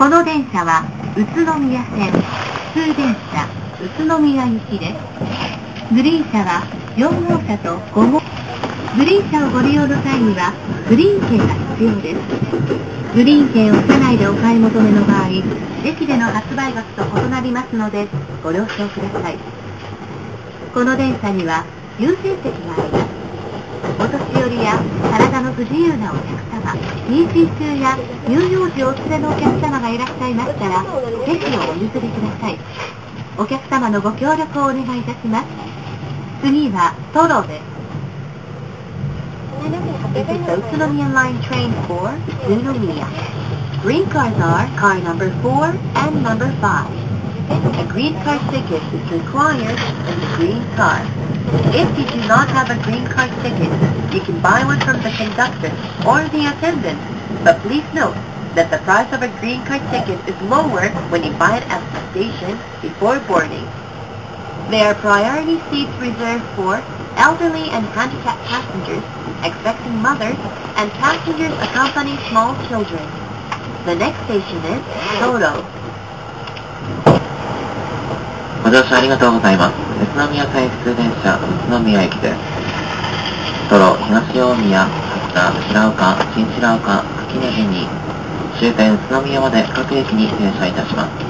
この電車は宇都宮線普通電車宇都宮行きです。グリーン車は4号車と5号グリーン車をご利用の際にはグリーン券が必要です。グリーン券を車内でお買い求めの場合、駅での発売額と異なりますのでご了承ください。この電車には優先席があります。お年寄りや体の不自由なお客様、妊娠中や乳幼児をお連れのお客様がいらっしゃいましたら、席をお譲りください。お客様のご協力をお願いいたします。次はトロです。This is the Utsunomiya Line train for Utsunomiya. Green cars are car number 4 and number 5. A green car ticket is required in the green car. If you do not have a green car ticket, you can buy one from the conductor or the attendant. But please note that the price of a green car ticket is lower when you buy it at the station before boarding. There are priority seats reserved for elderly and handicapped passengers, expecting mothers, and passengers accompanying small children. The next station is Toro. ご乗車ありがとうございます。宇都宮快速電車宇都宮駅です。トロ、東大宮、蓮田、白岡、新白岡、垣根木に終点宇都宮まで各駅に停車いたします。